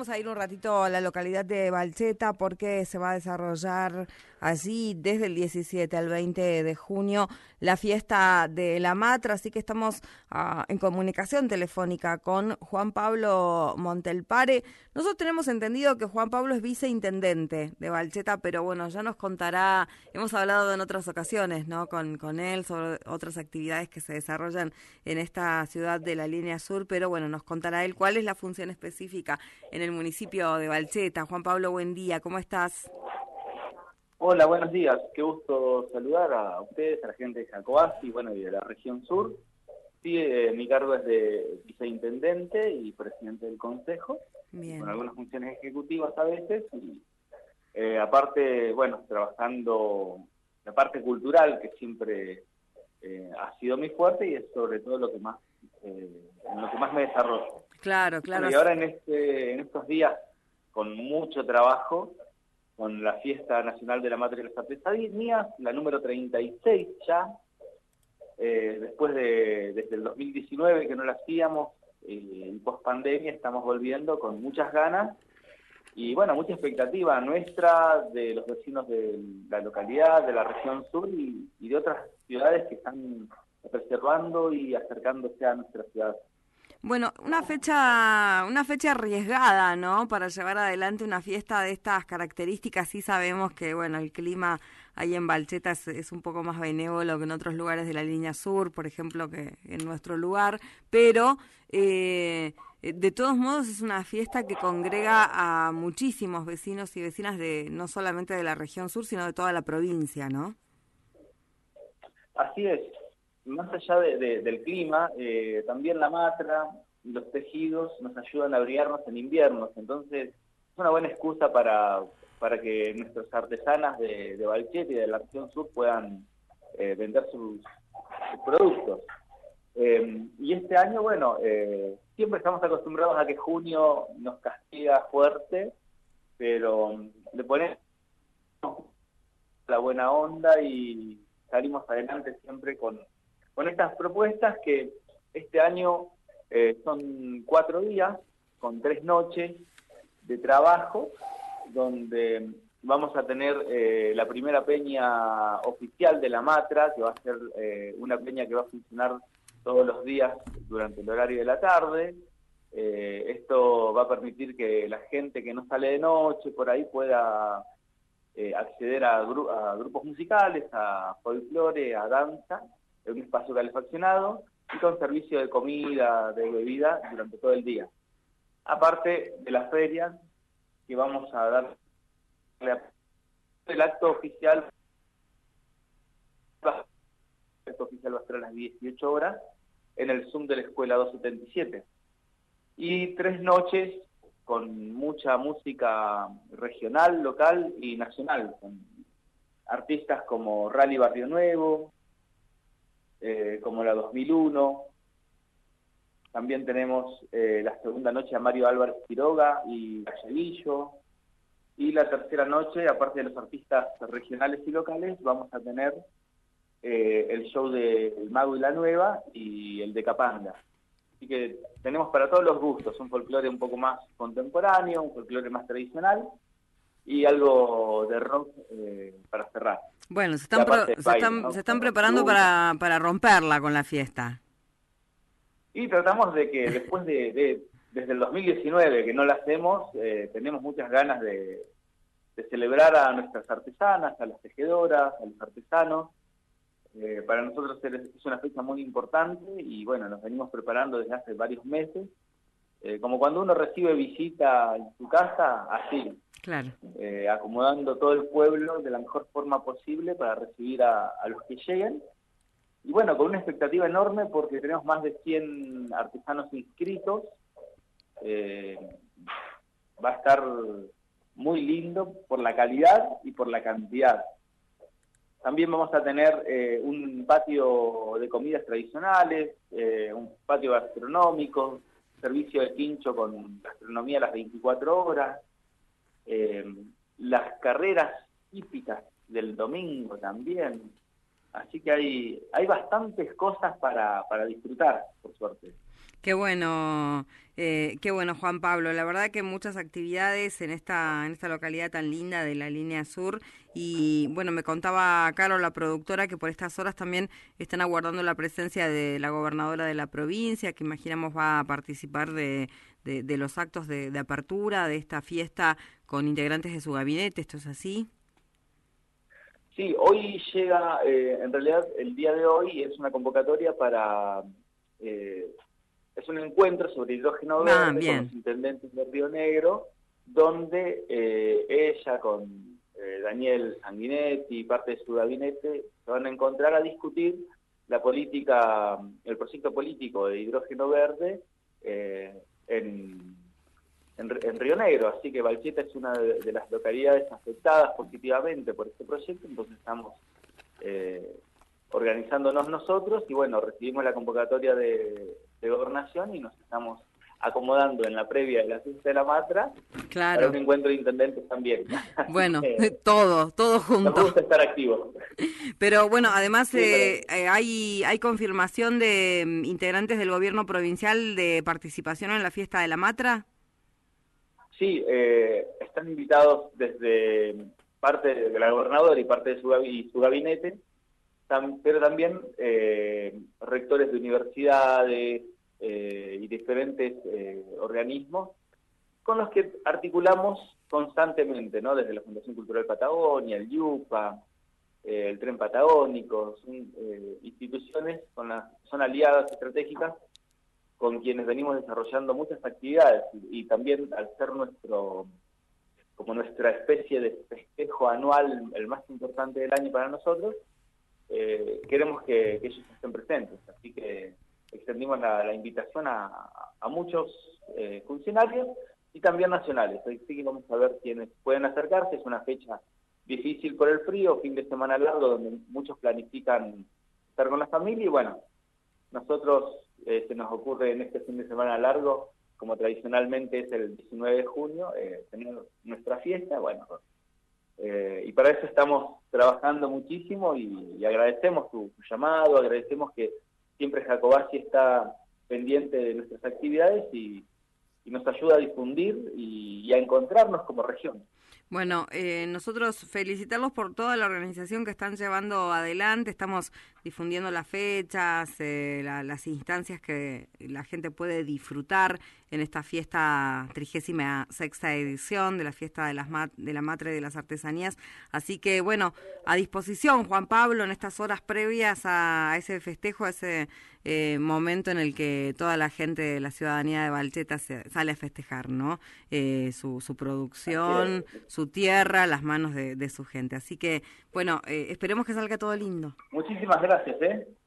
vamos a ir un ratito a la localidad de Balcheta porque se va a desarrollar allí desde el 17 al 20 de junio la fiesta de la Matra, así que estamos en comunicación telefónica con Juan Pablo Montelpare. Nosotros tenemos entendido que Juan Pablo es viceintendente de Balcheta, pero bueno, ya nos contará, hemos hablado en otras ocasiones, ¿no? Con él sobre otras actividades que se desarrollan en esta ciudad de la Línea Sur, pero bueno, nos contará él cuál es la función específica en el municipio de Balcheta. Juan Pablo, buen día, ¿cómo estás? Hola, buenos días. Qué gusto saludar a ustedes, a la gente de Jacobasi, bueno, y de la región sur. Sí, mi cargo es de viceintendente y presidente del consejo, Bien. con algunas funciones ejecutivas a veces, y aparte, bueno, trabajando la parte cultural, que siempre ha sido muy fuerte y es sobre todo lo que más, en lo que más me desarrollo. Claro, claro. Bueno, y ahora en estos días, con mucho trabajo, con la Fiesta Nacional de la Matra y las Artesanías, la número 36 ya, después desde el 2019 que no la hacíamos, en post-pandemia estamos volviendo con muchas ganas, y bueno, mucha expectativa nuestra, de los vecinos de la localidad, de la región sur y de otras ciudades que están preservando y acercándose a nuestra ciudad. Bueno, una fecha arriesgada, ¿no? Para llevar adelante una fiesta de estas características. Sí sabemos que, bueno, el clima ahí en Balcheta es un poco más benévolo que en otros lugares de la Línea Sur, por ejemplo, que en nuestro lugar, pero de todos modos es una fiesta que congrega a muchísimos vecinos y vecinas de no solamente de la región sur, sino de toda la provincia, ¿no? Así es. Más allá del clima, también la matra y los tejidos nos ayudan a abrigarnos en inviernos, entonces es una buena excusa para que nuestras artesanas de Balcheta y de la región sur puedan vender sus productos. Y este año, bueno, siempre estamos acostumbrados a que junio nos castiga fuerte, pero le ponemos la buena onda y salimos adelante siempre con estas propuestas que este año son 4 días, con 3 noches de trabajo, donde vamos a tener la primera peña oficial de la Matra, que va a ser una peña que va a funcionar todos los días durante el horario de la tarde. Esto va a permitir que la gente que no sale de noche por ahí pueda acceder a grupos musicales, a folclore, a danza, en un espacio calefaccionado y con servicio de comida, de bebida durante todo el día. Aparte de las ferias que vamos a dar, el acto oficial va a ser a las 18 horas en el Zoom de la Escuela 277. Y 3 noches con mucha música regional, local y nacional, con artistas como Rally Barrio Nuevo, como la 2001. También tenemos la segunda noche a Mario Álvarez Quiroga y Galleguillo. Y la tercera noche, aparte de los artistas regionales y locales, vamos a tener el show de El Mago y la Nueva y el de Capanga. Así que tenemos para todos los gustos, un folclore un poco más contemporáneo, un folclore más tradicional y algo de rock para cerrar. Bueno, se están preparando para romperla con la fiesta. Y tratamos de que después desde el 2019 que no la hacemos, tenemos muchas ganas de celebrar a nuestras artesanas, a las tejedoras, a los artesanos. Para nosotros es una fecha muy importante y bueno, nos venimos preparando desde hace varios meses. Como cuando uno recibe visita en su casa, así. Claro. Acomodando todo el pueblo de la mejor forma posible para recibir a los que lleguen. Y bueno, con una expectativa enorme porque tenemos más de 100 artesanos inscritos. Va a estar muy lindo por la calidad y por la cantidad. También vamos a tener un patio de comidas tradicionales, un patio gastronómico, servicio de quincho con gastronomía a las 24 horas, las carreras típicas del domingo también. Así que hay bastantes cosas para disfrutar, por suerte. Qué bueno, Juan Pablo. La verdad que muchas actividades en esta localidad tan linda de la línea sur. Y bueno, me contaba Caro, la productora, que por estas horas también están aguardando la presencia de la gobernadora de la provincia, que imaginamos va a participar de los actos de apertura de esta fiesta con integrantes de su gabinete. ¿Esto es así? Sí, hoy llega, en realidad el día de hoy es una convocatoria para, es un encuentro sobre hidrógeno Ah, verde con bien. los intendentes de Río Negro, donde ella con Daniel Sanguinetti y parte de su gabinete se van a encontrar a discutir la política, el proyecto político de hidrógeno verde en Río Negro, así que Balcheta es una de las localidades afectadas positivamente por este proyecto, entonces estamos organizándonos nosotros y bueno, recibimos la convocatoria de Gobernación y nos estamos acomodando en la previa de la fiesta de la Matra para un Claro. encuentro de intendentes también. Así Bueno, que todo nos junto. gusta estar activos. Pero bueno, además Sí, pero hay confirmación de integrantes del gobierno provincial de participación en la fiesta de la Matra. sí, están invitados desde parte de la gobernadora y parte de su gabinete, pero también rectores de universidades y diferentes organismos con los que articulamos constantemente, ¿no? Desde la Fundación Cultural Patagonia, el IUPA, el Tren Patagónico, son instituciones son aliadas estratégicas con quienes venimos desarrollando muchas actividades y también al ser como nuestra especie de festejo anual, el más importante del año para nosotros, queremos que ellos estén presentes. Así que extendimos la invitación a muchos funcionarios y también nacionales. Así que vamos a ver quiénes pueden acercarse. Es una fecha difícil por el frío, fin de semana largo, donde muchos planifican estar con la familia y bueno, nosotros se nos ocurre en este fin de semana largo, como tradicionalmente es el 19 de junio, tener nuestra fiesta, bueno, y para eso estamos trabajando muchísimo y agradecemos tu llamado, agradecemos que siempre Jacobacci está pendiente de nuestras actividades y nos ayuda a difundir y a encontrarnos como región. Bueno, nosotros felicitarlos por toda la organización que están llevando adelante. Estamos difundiendo las fechas, las instancias que la gente puede disfrutar en esta fiesta 36ª edición de la fiesta de la Matra y de las Artesanías. Así que, bueno, a disposición, Juan Pablo, en estas horas previas a ese festejo, a ese momento en el que toda la gente de la ciudadanía de Balcheta sale a festejar, ¿no? Su Así es. producción, su tierra, las manos de su gente. Así que, bueno, esperemos que salga todo lindo. Muchísimas gracias, ¿eh?